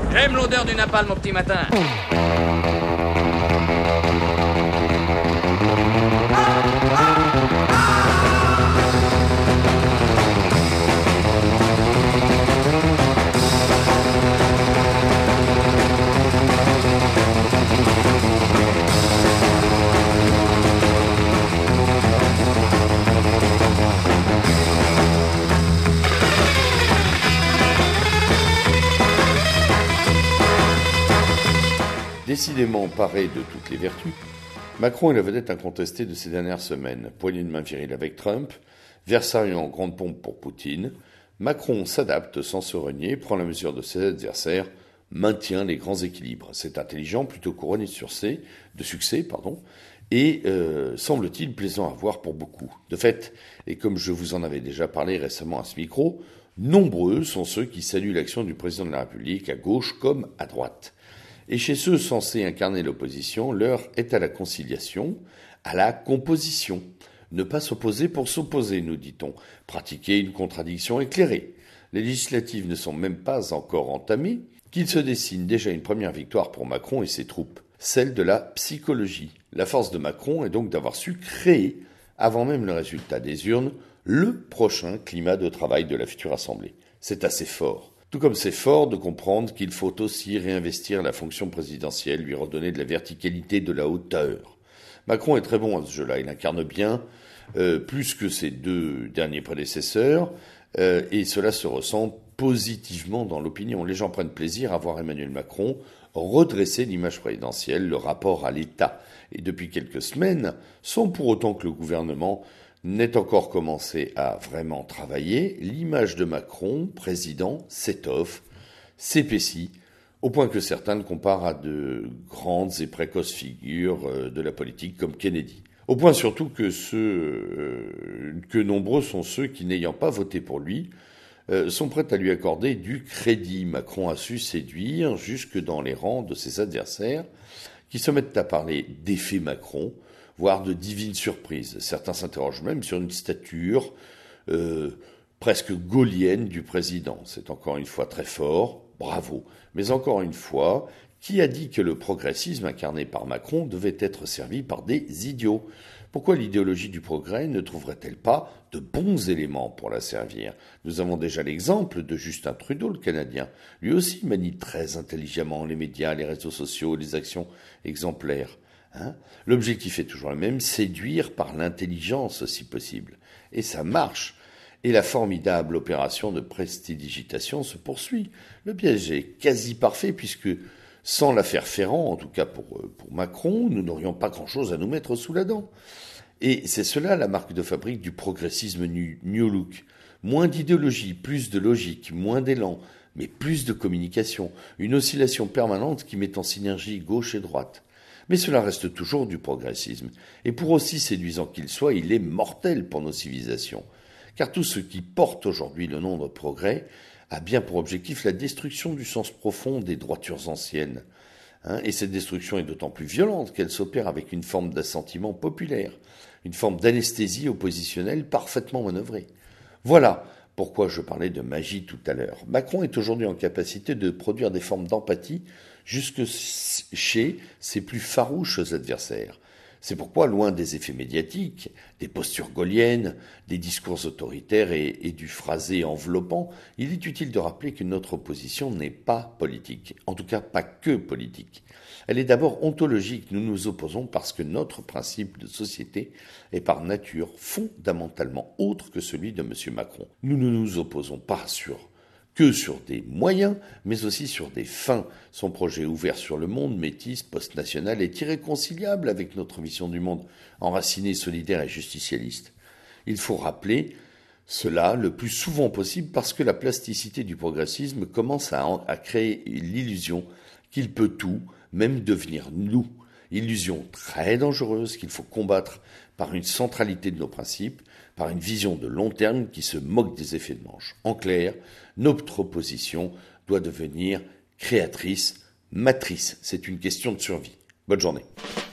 J'aime l'odeur du napalm au petit matin. Décidément paré de toutes les vertus, Macron est la vedette incontestée de ces dernières semaines. Poignée de main virile avec Trump, Versailles en grande pompe pour Poutine, Macron s'adapte sans se renier, prend la mesure de ses adversaires, maintient les grands équilibres. C'est intelligent, plutôt couronné de succès, et semble-t-il plaisant à voir pour beaucoup. De fait, et comme je vous en avais déjà parlé récemment à ce micro, nombreux sont ceux qui saluent l'action du président de la République, à gauche comme à droite. Et chez ceux censés incarner l'opposition, l'heure est à la conciliation, à la composition. Ne pas s'opposer pour s'opposer, nous dit-on. Pratiquer une contradiction éclairée. Les législatives ne sont même pas encore entamées, qu'il se dessine déjà une première victoire pour Macron et ses troupes, celle de la psychologie. La force de Macron est donc d'avoir su créer, avant même le résultat des urnes, le prochain climat de travail de la future Assemblée. C'est assez fort. Tout comme c'est fort de comprendre qu'il faut aussi réinvestir la fonction présidentielle, lui redonner de la verticalité, de la hauteur. Macron est très bon à ce jeu-là, il incarne bien, plus que ses deux derniers prédécesseurs, et cela se ressent positivement dans l'opinion. Les gens prennent plaisir à voir Emmanuel Macron redresser l'image présidentielle, le rapport à l'État. Et depuis quelques semaines, sans pour autant que le gouvernement n'ait encore commencé à vraiment travailler, l'image de Macron, président, s'étoffe, s'épaissit, au point que certains le comparent à de grandes et précoces figures de la politique comme Kennedy. Au point surtout que nombreux sont ceux qui, n'ayant pas voté pour lui, sont prêts à lui accorder du crédit. Macron a su séduire jusque dans les rangs de ses adversaires, qui se mettent à parler d'effet Macron, voire de divines surprises. Certains s'interrogent même sur une stature presque gaulienne du président. C'est encore une fois très fort, bravo. Mais encore une fois, qui a dit que le progressisme incarné par Macron devait être servi par des idiots ? Pourquoi l'idéologie du progrès ne trouverait-elle pas de bons éléments pour la servir ? Nous avons déjà l'exemple de Justin Trudeau, le Canadien. Lui aussi manie très intelligemment les médias, les réseaux sociaux, les actions exemplaires. L'objectif est toujours le même, séduire par l'intelligence si possible. Et ça marche. Et la formidable opération de prestidigitation se poursuit. Le piège est quasi parfait puisque, sans l'affaire Ferrand, en tout cas pour Macron, nous n'aurions pas grand-chose à nous mettre sous la dent. Et c'est cela la marque de fabrique du progressisme New Look. Moins d'idéologie, plus de logique, moins d'élan, mais plus de communication. Une oscillation permanente qui met en synergie gauche et droite. Mais cela reste toujours du progressisme. Et pour aussi séduisant qu'il soit, il est mortel pour nos civilisations. Car tout ce qui porte aujourd'hui le nom de progrès a bien pour objectif la destruction du sens profond des droitures anciennes. Et cette destruction est d'autant plus violente qu'elle s'opère avec une forme d'assentiment populaire, une forme d'anesthésie oppositionnelle parfaitement manœuvrée. Voilà pourquoi je parlais de magie tout à l'heure. Macron est aujourd'hui en capacité de produire des formes d'empathie jusque chez ses plus farouches adversaires. C'est pourquoi, loin des effets médiatiques, des postures gauliennes, des discours autoritaires et du phrasé enveloppant, il est utile de rappeler que notre opposition n'est pas politique, en tout cas pas que politique. Elle est d'abord ontologique, nous nous opposons parce que notre principe de société est par nature fondamentalement autre que celui de M. Macron. Nous ne nous opposons pas que sur des moyens, mais aussi sur des fins. Son projet ouvert sur le monde, métis, post-national, est irréconciliable avec notre vision du monde, enracinée, solidaire et justicialiste. Il faut rappeler cela le plus souvent possible parce que la plasticité du progressisme commence à créer l'illusion qu'il peut tout, même devenir nous. Illusion très dangereuse qu'il faut combattre par une centralité de nos principes, par une vision de long terme qui se moque des effets de manche. En clair, notre opposition doit devenir créatrice, matrice. C'est une question de survie. Bonne journée.